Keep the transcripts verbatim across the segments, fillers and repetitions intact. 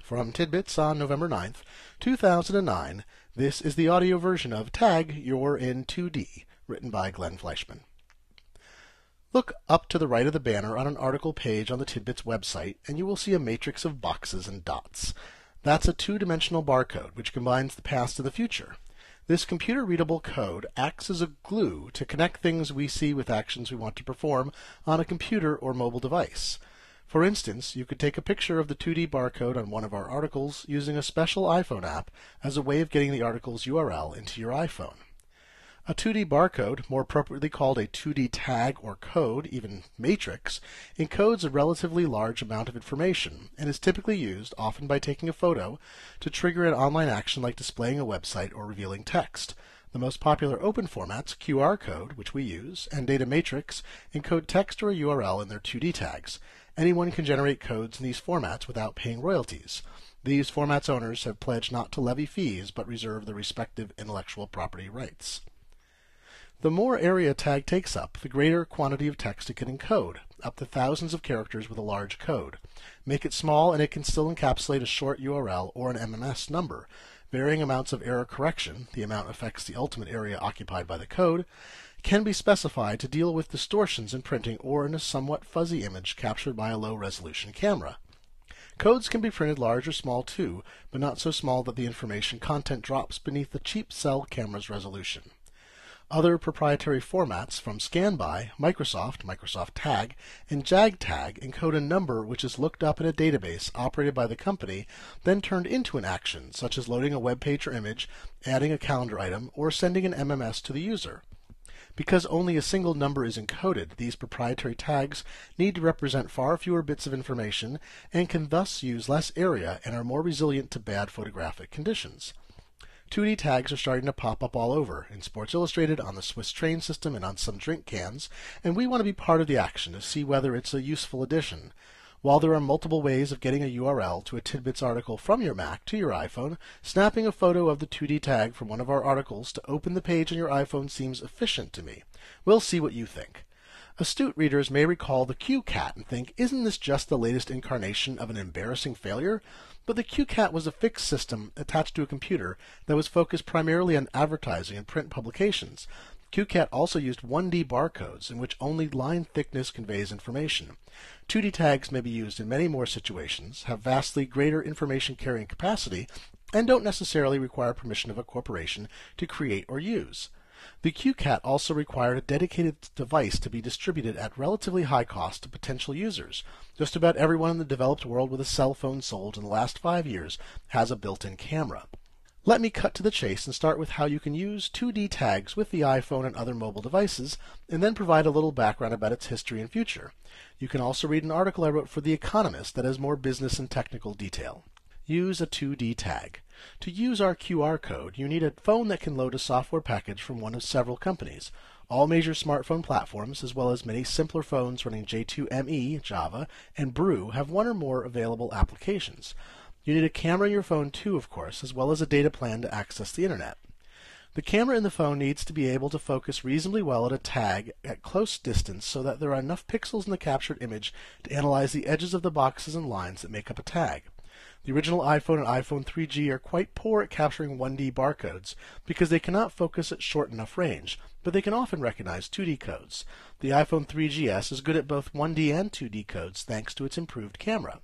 From Tidbits on November ninth, two thousand nine, this is the audio version of Tag You're in two D, written by Glenn Fleischman. Look up to the right of the banner on an article page on the Tidbits website, and you will see a matrix of boxes and dots. That's a two-dimensional barcode, which combines the past and the future. This computer-readable code acts as a glue to connect things we see with actions we want to perform on a computer or mobile device. For instance, you could take a picture of the two D barcode on one of our articles using a special iPhone app as a way of getting the article's U R L into your iPhone. A two D barcode, more appropriately called a two D tag or code, even matrix, encodes a relatively large amount of information and is typically used, often by taking a photo, to trigger an online action like displaying a website or revealing text. The most popular open formats, Q R code, which we use, and data matrix, encode text or a U R L in their two D tags. Anyone can generate codes in these formats without paying royalties. These formats' owners have pledged not to levy fees, but reserve the respective intellectual property rights. The more area a tag takes up, the greater quantity of text it can encode, up to thousands of characters with a large code. Make it small and it can still encapsulate a short U R L or an M M S number. Varying amounts of error correction, the amount affects the ultimate area occupied by the code, can be specified to deal with distortions in printing or in a somewhat fuzzy image captured by a low-resolution camera. Codes can be printed large or small too, but not so small that the information content drops beneath the cheap cell camera's resolution. Other proprietary formats from Scanby, Microsoft, Microsoft Tag, and JAGTag encode a number which is looked up in a database operated by the company, then turned into an action, such as loading a web page or image, adding a calendar item, or sending an M M S to the user. Because only a single number is encoded, these proprietary tags need to represent far fewer bits of information and can thus use less area and are more resilient to bad photographic conditions. two D tags are starting to pop up all over, in Sports Illustrated, on the Swiss train system, and on some drink cans, and we want to be part of the action to see whether it's a useful addition. While there are multiple ways of getting a U R L to a Tidbits article from your Mac to your iPhone, snapping a photo of the two D tag from one of our articles to open the page on your iPhone seems efficient to me. We'll see what you think. Astute readers may recall the Q CAT and think, isn't this just the latest incarnation of an embarrassing failure? But the Q CAT was a fixed system attached to a computer that was focused primarily on advertising and print publications. Q CAT also used one D barcodes in which only line thickness conveys information. two D tags may be used in many more situations, have vastly greater information carrying capacity, and don't necessarily require permission of a corporation to create or use. The Q CAT also required a dedicated device to be distributed at relatively high cost to potential users. Just about everyone in the developed world with a cell phone sold in the last five years has a built-in camera. Let me cut to the chase and start with how you can use two D tags with the iPhone and other mobile devices, and then provide a little background about its history and future. You can also read an article I wrote for The Economist that has more business and technical detail. Use a two D tag. To use our Q R code, you need a phone that can load a software package from one of several companies. All major smartphone platforms, as well as many simpler phones running J two M E, Java, and Brew, have one or more available applications. You need a camera in your phone too, of course, as well as a data plan to access the internet. The camera in the phone needs to be able to focus reasonably well at a tag at close distance so that there are enough pixels in the captured image to analyze the edges of the boxes and lines that make up a tag. The original iPhone and iPhone three G are quite poor at capturing one D barcodes because they cannot focus at short enough range, but they can often recognize two D codes. The iPhone three G S is good at both one D and two D codes thanks to its improved camera.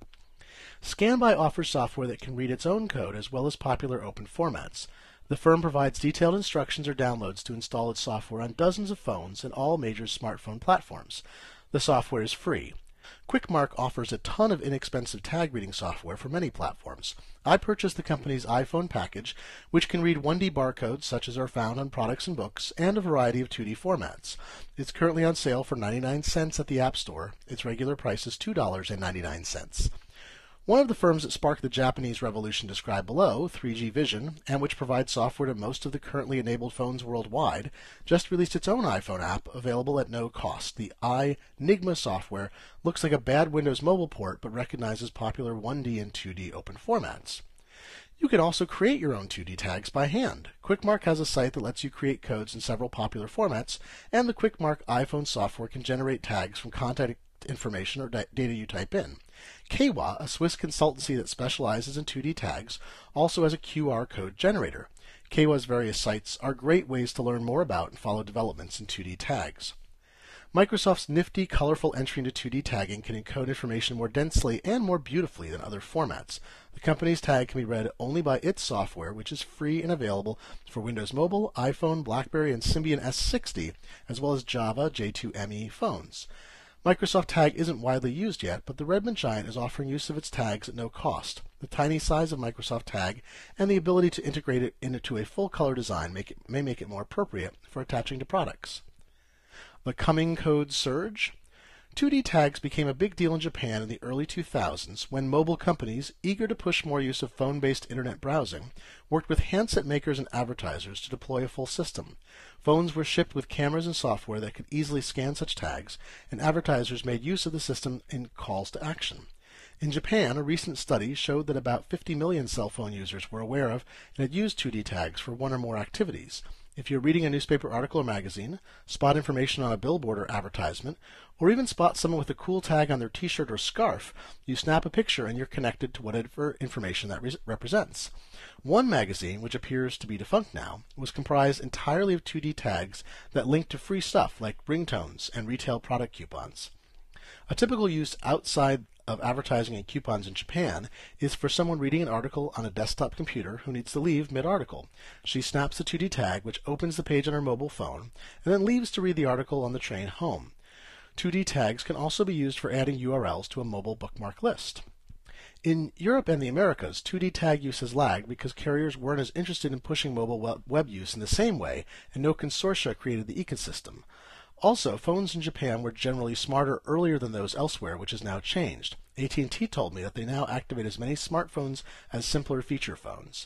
Scanby offers software that can read its own code as well as popular open formats. The firm provides detailed instructions or downloads to install its software on dozens of phones and all major smartphone platforms. The software is free. QuickMark offers a ton of inexpensive tag reading software for many platforms. I purchased the company's iPhone package, which can read one D barcodes such as are found on products and books, and a variety of two D formats. It's currently on sale for ninety-nine cents at the App Store. Its regular price is two dollars and ninety-nine cents. One of the firms that sparked the Japanese revolution described below, three G Vision, and which provides software to most of the currently enabled phones worldwide, just released its own iPhone app available at no cost. The iNigma software looks like a bad Windows mobile port but recognizes popular one D and two D open formats. You can also create your own two D tags by hand. QuickMark has a site that lets you create codes in several popular formats, and the QuickMark iPhone software can generate tags from contact information or data you type in. Keiwa, a Swiss consultancy that specializes in two D tags, also has a Q R code generator. Keiwa's various sites are great ways to learn more about and follow developments in two D tags. Microsoft's nifty, colorful entry into two D tagging can encode information more densely and more beautifully than other formats. The company's tag can be read only by its software, which is free and available for Windows Mobile, iPhone, BlackBerry, and Symbian S sixty, as well as Java J two M E phones. Microsoft Tag isn't widely used yet, but the Redmond Giant is offering use of its tags at no cost. The tiny size of Microsoft Tag and the ability to integrate it into a full-color design make it, may make it more appropriate for attaching to products. The coming code surge? two D tags became a big deal in Japan in the early two thousands when mobile companies, eager to push more use of phone-based internet browsing, worked with handset makers and advertisers to deploy a full system. Phones were shipped with cameras and software that could easily scan such tags, and advertisers made use of the system in calls to action. In Japan, a recent study showed that about fifty million cell phone users were aware of and had used two D tags for one or more activities. If you're reading a newspaper article or magazine, spot information on a billboard or advertisement, or even spot someone with a cool tag on their t-shirt or scarf, you snap a picture and you're connected to whatever information that re- represents. One magazine, which appears to be defunct now, was comprised entirely of two D tags that linked to free stuff like ringtones and retail product coupons. A typical use outside of advertising and coupons in Japan is for someone reading an article on a desktop computer who needs to leave mid-article. She snaps the two D tag, which opens the page on her mobile phone, and then leaves to read the article on the train home. two D tags can also be used for adding U R Ls to a mobile bookmark list. In Europe and the Americas, two D tag use has lagged because carriers weren't as interested in pushing mobile web use in the same way, and no consortia created the ecosystem. Also, phones in Japan were generally smarter earlier than those elsewhere, which has now changed. A T and T told me that they now activate as many smartphones as simpler feature phones.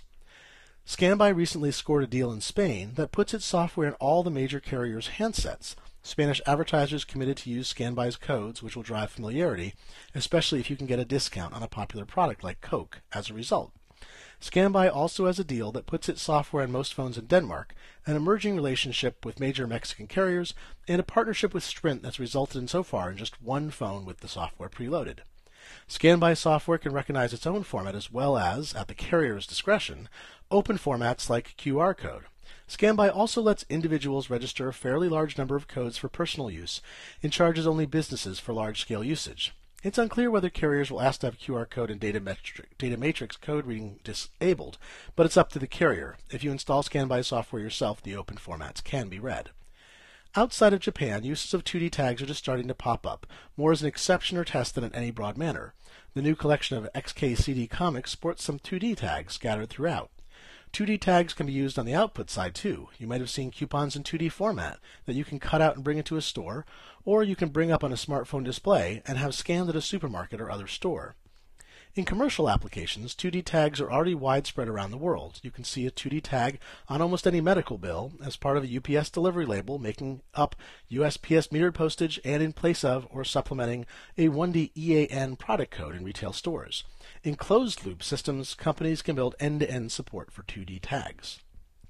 Scanby recently scored a deal in Spain that puts its software in all the major carriers' handsets. Spanish advertisers committed to use Scanby's codes, which will drive familiarity, especially if you can get a discount on a popular product like Coke as a result. Scanby also has a deal that puts its software on most phones in Denmark, an emerging relationship with major Mexican carriers, and a partnership with Sprint that's resulted in so far in just one phone with the software preloaded. Scanby software can recognize its own format as well as, at the carrier's discretion, open formats like Q R code. Scanby also lets individuals register a fairly large number of codes for personal use and charges only businesses for large-scale usage. It's unclear whether carriers will ask to have Q R code and data, metric, data matrix code reading disabled, but it's up to the carrier. If you install Scanby software yourself, the open formats can be read. Outside of Japan, uses of two D tags are just starting to pop up, more as an exception or test than in any broad manner. The new collection of X K C D comics sports some two D tags scattered throughout. two D tags can be used on the output side too. You might have seen coupons in two D format that you can cut out and bring into a store, or you can bring up on a smartphone display and have scanned at a supermarket or other store. In commercial applications, two D tags are already widespread around the world. You can see a two D tag on almost any medical bill as part of a U P S delivery label, making up U S P S metered postage and in place of or supplementing a one D E A N product code in retail stores. In closed-loop systems, companies can build end-to-end support for two D tags.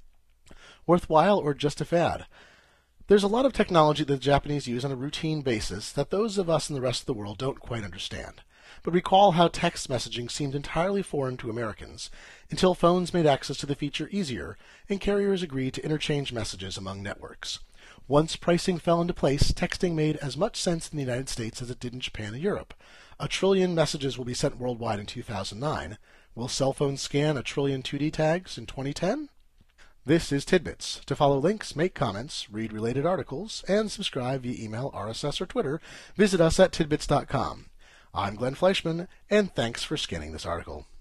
Worthwhile or just a fad? There's a lot of technology that the Japanese use on a routine basis that those of us in the rest of the world don't quite understand. But recall how text messaging seemed entirely foreign to Americans until phones made access to the feature easier and carriers agreed to interchange messages among networks. Once pricing fell into place, texting made as much sense in the United States as it did in Japan and Europe. A trillion messages will be sent worldwide in two thousand nine. Will cell phones scan a trillion two D tags in twenty ten? This is Tidbits. To follow links, make comments, read related articles, and subscribe via email, R S S, or Twitter, visit us at tidbits dot com. I'm Glenn Fleischman, and thanks for scanning this article.